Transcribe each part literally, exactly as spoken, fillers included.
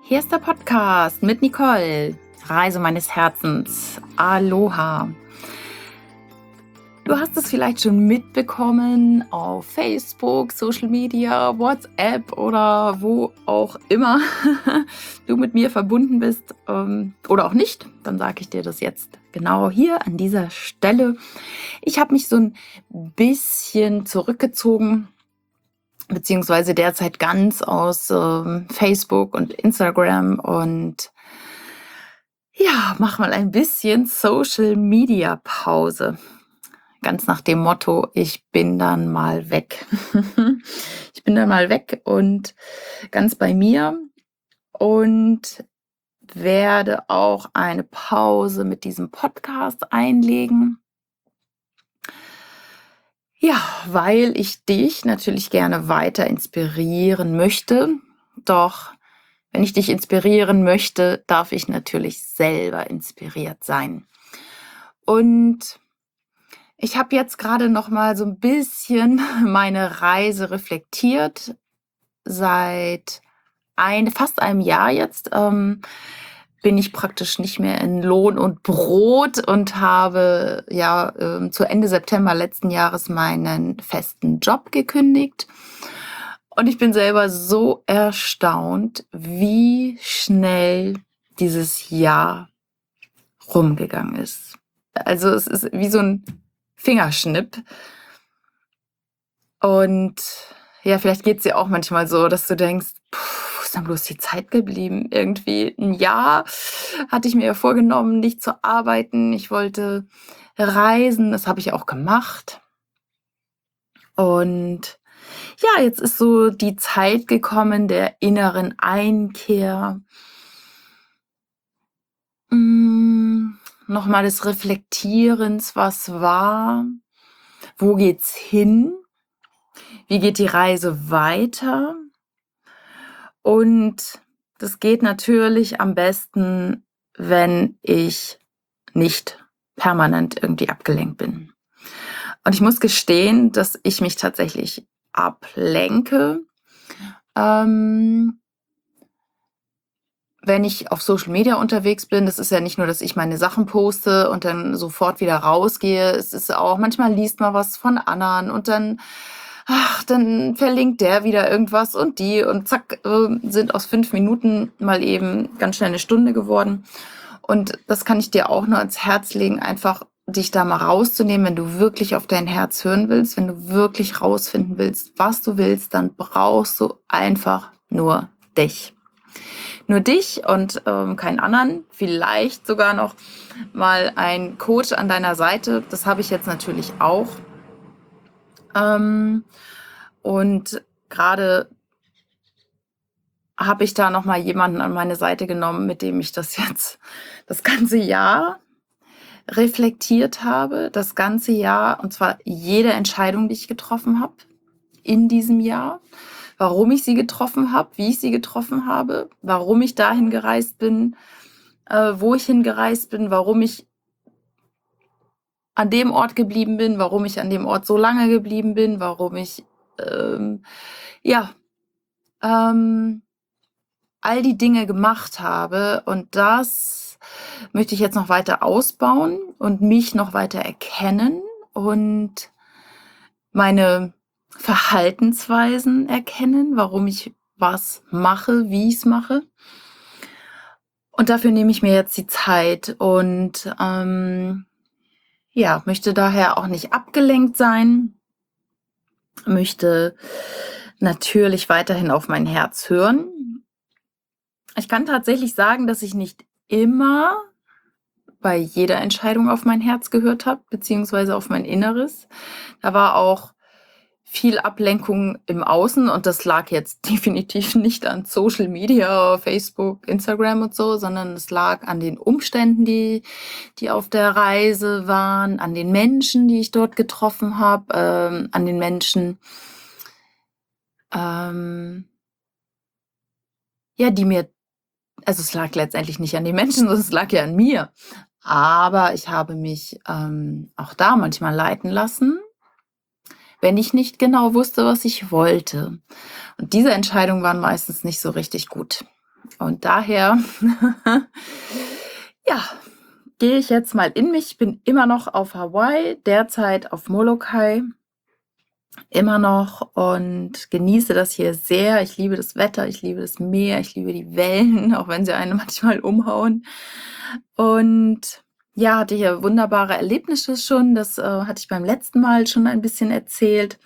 Hier ist der Podcast mit Nicole, Reise meines Herzens. Aloha. Du hast es vielleicht schon mitbekommen auf Facebook, Social Media, WhatsApp oder wo auch immer du mit mir verbunden bist ähm, oder auch nicht. Dann sage ich dir das jetzt genau hier an dieser Stelle. Ich habe mich so ein bisschen zurückgezogen, beziehungsweise derzeit ganz aus ähm, Facebook und Instagram und ja, mach mal ein bisschen Social Media Pause. Ganz nach dem Motto, ich bin dann mal weg. Ich bin dann mal weg und ganz bei mir und werde auch eine Pause mit diesem Podcast einlegen. Ja, weil ich dich natürlich gerne weiter inspirieren möchte. Doch wenn ich dich inspirieren möchte, darf ich natürlich selber inspiriert sein. Und ich habe jetzt gerade noch mal so ein bisschen meine Reise reflektiert. Seit ein fast einem Jahr jetzt, ähm, bin ich praktisch nicht mehr in Lohn und Brot und habe, ja, ähm, zu Ende September letzten Jahres meinen festen Job gekündigt. Und ich bin selber so erstaunt, wie schnell dieses Jahr rumgegangen ist. Also, es ist wie so ein Fingerschnipp. Und ja, vielleicht geht's dir auch manchmal so, dass du denkst: „Puh, wo ist denn bloß die Zeit geblieben?“ Irgendwie ein Jahr hatte ich mir ja vorgenommen, nicht zu arbeiten. Ich wollte reisen, das habe ich auch gemacht. Und ja, jetzt ist so die Zeit gekommen der inneren Einkehr. Hm, noch mal des Reflektierens, was war? Wo geht's hin? Wie geht die Reise weiter? Und das geht natürlich am besten, wenn ich nicht permanent irgendwie abgelenkt bin. Und ich muss gestehen, dass ich mich tatsächlich ablenke, ähm, wenn ich auf Social Media unterwegs bin. Das ist ja nicht nur, dass ich meine Sachen poste und dann sofort wieder rausgehe. Es ist auch, manchmal liest man was von anderen und dann, ach, dann verlinkt der wieder irgendwas und die und zack, äh, sind aus fünf Minuten mal eben ganz schnell eine Stunde geworden. Und das kann ich dir auch nur ans Herz legen, einfach dich da mal rauszunehmen, wenn du wirklich auf dein Herz hören willst, wenn du wirklich rausfinden willst, was du willst, dann brauchst du einfach nur dich. Nur dich und ähm, keinen anderen, vielleicht sogar noch mal ein Coach an deiner Seite. Das habe ich jetzt natürlich auch. Ähm, und gerade habe ich da noch mal jemanden an meine Seite genommen, mit dem ich das jetzt das ganze Jahr reflektiert habe, das ganze Jahr, und zwar jede Entscheidung, die ich getroffen habe in diesem Jahr, warum ich sie getroffen habe, wie ich sie getroffen habe, warum ich dahin gereist bin, äh, wo ich hingereist bin, warum ich an dem Ort geblieben bin, warum ich an dem Ort so lange geblieben bin, warum ich ähm, ja ähm, all die Dinge gemacht habe. Und das möchte ich jetzt noch weiter ausbauen und mich noch weiter erkennen und meine Verhaltensweisen erkennen, warum ich was mache, wie ich es mache. Und dafür nehme ich mir jetzt die Zeit und ähm, ja, möchte daher auch nicht abgelenkt sein, möchte natürlich weiterhin auf mein Herz hören. Ich kann tatsächlich sagen, dass ich nicht immer bei jeder Entscheidung auf mein Herz gehört habe, beziehungsweise auf mein Inneres. Da war auch viel Ablenkung im Außen und das lag jetzt definitiv nicht an Social Media, Facebook, Instagram und so, sondern es lag an den Umständen, die, die auf der Reise waren, an den Menschen, die ich dort getroffen habe, ähm, an den Menschen, ähm, ja, die mir, also es lag letztendlich nicht an den Menschen, sondern es lag ja an mir. Aber ich habe mich ähm, auch da manchmal leiten lassen, wenn ich nicht genau wusste, was ich wollte. Und diese Entscheidungen waren meistens nicht so richtig gut. Und daher, ja, gehe ich jetzt mal in mich. Ich bin immer noch auf Hawaii, derzeit auf Molokai, immer noch und genieße das hier sehr. Ich liebe das Wetter, ich liebe das Meer, ich liebe die Wellen, auch wenn sie einen manchmal umhauen. Und ja, hatte hier wunderbare Erlebnisse schon. Das äh, hatte ich beim letzten Mal schon ein bisschen erzählt.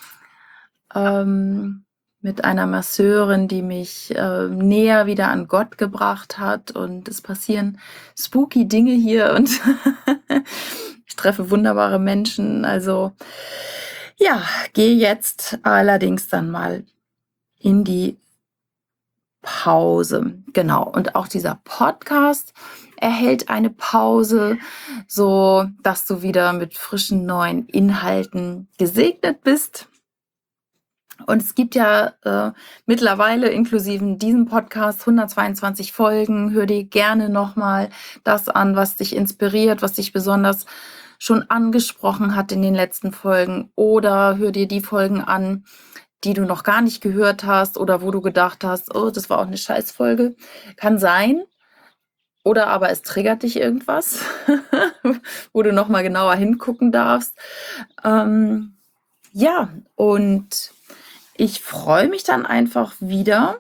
Ähm, mit einer Masseurin, die mich äh, näher wieder an Gott gebracht hat. Und es passieren spooky Dinge hier und ich treffe wunderbare Menschen. Also ja, gehe jetzt allerdings dann mal in die Pause. Genau. Und auch dieser Podcast erhält eine Pause, so dass du wieder mit frischen neuen Inhalten gesegnet bist. Und es gibt ja äh, mittlerweile inklusive diesem Podcast hundertzweiundzwanzig Folgen. Hör dir gerne nochmal das an, was dich inspiriert, was dich besonders schon angesprochen hat in den letzten Folgen. Oder hör dir die Folgen an, die du noch gar nicht gehört hast oder wo du gedacht hast, oh, das war auch eine Scheißfolge. Kann sein. Oder aber es triggert dich irgendwas, wo du nochmal genauer hingucken darfst. Ähm, ja, und ich freue mich dann einfach wieder,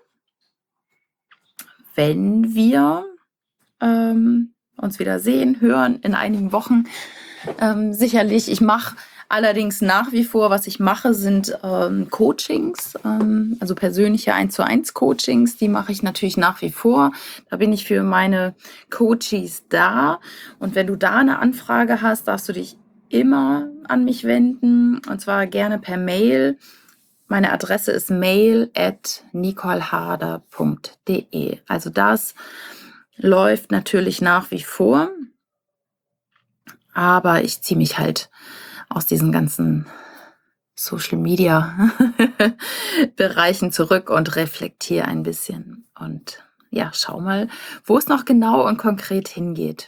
wenn wir ähm, uns wieder sehen, hören in einigen Wochen. Ähm, sicherlich, ich mache allerdings nach wie vor, was ich mache, sind ähm, Coachings, ähm, also persönliche eins zu eins Coachings, die mache ich natürlich nach wie vor. Da bin ich für meine Coaches da. Und wenn du da eine Anfrage hast, darfst du dich immer an mich wenden, und zwar gerne per Mail. Meine Adresse ist mail at nicoleharder punkt de. Also das läuft natürlich nach wie vor, aber ich ziehe mich halt aus diesen ganzen Social Media Bereichen zurück und reflektiere ein bisschen und ja, schau mal, wo es noch genau und konkret hingeht.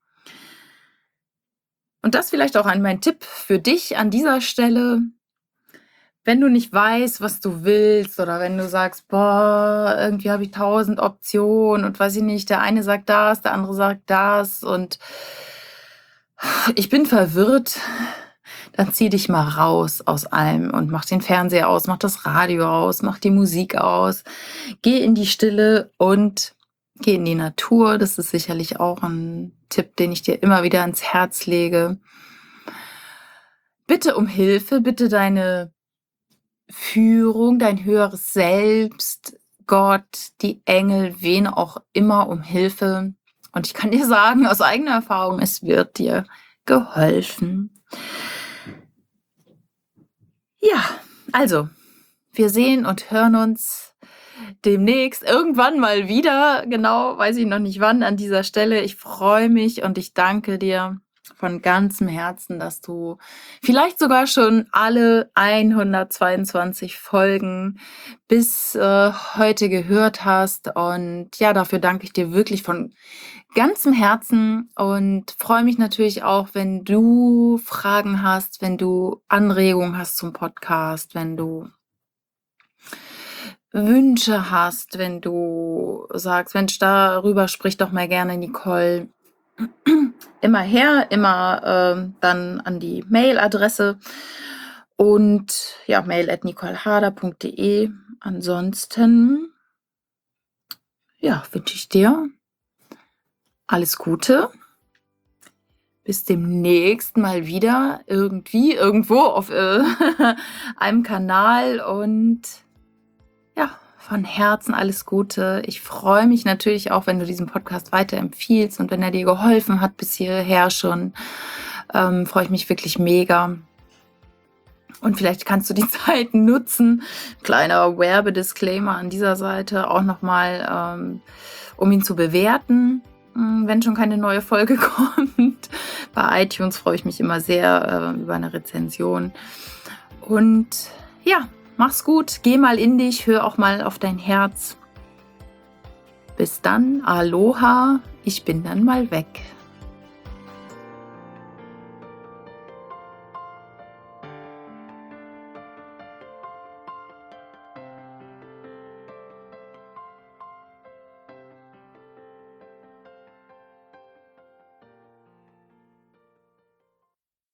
Und das vielleicht auch ein mein Tipp für dich an dieser Stelle. Wenn du nicht weißt, was du willst, oder wenn du sagst, boah, irgendwie habe ich tausend Optionen und weiß ich nicht, der eine sagt das, der andere sagt das und ich bin verwirrt, dann zieh dich mal raus aus allem und mach den Fernseher aus, mach das Radio aus, mach die Musik aus, geh in die Stille und geh in die Natur. Das ist sicherlich auch ein Tipp, den ich dir immer wieder ans Herz lege. Bitte um Hilfe, bitte deine Führung, dein höheres Selbst, Gott, die Engel, wen auch immer um Hilfe. Und ich kann dir sagen, aus eigener Erfahrung, es wird dir geholfen. Ja, also, wir sehen und hören uns demnächst irgendwann mal wieder. Genau, weiß ich noch nicht wann an dieser Stelle. Ich freue mich und ich danke dir von ganzem Herzen, dass du vielleicht sogar schon alle hundertzweiundzwanzig Folgen bis äh, heute gehört hast. Und ja, dafür danke ich dir wirklich von ganzem Herzen und freue mich natürlich auch, wenn du Fragen hast, wenn du Anregungen hast zum Podcast, wenn du Wünsche hast, wenn du sagst, Mensch, darüber sprich doch mal gerne, Nicole. Immer her, immer ähm, dann an die Mailadresse und ja, mail at nicoleharder punkt de. Ansonsten ja, wünsche ich dir alles Gute. Bis demnächst mal wieder irgendwie, irgendwo auf äh, einem Kanal und ja, von Herzen alles Gute. Ich freue mich natürlich auch, wenn du diesen Podcast weiterempfiehlst und wenn er dir geholfen hat bis hierher schon, ähm, freue ich mich wirklich mega. Und vielleicht kannst du die Zeit nutzen, kleiner Werbedisclaimer an dieser Seite auch nochmal, ähm, um ihn zu bewerten, wenn schon keine neue Folge kommt. Bei iTunes freue ich mich immer sehr äh, über eine Rezension. Und ja, mach's gut, geh mal in dich, hör auch mal auf dein Herz. Bis dann, Aloha, ich bin dann mal weg.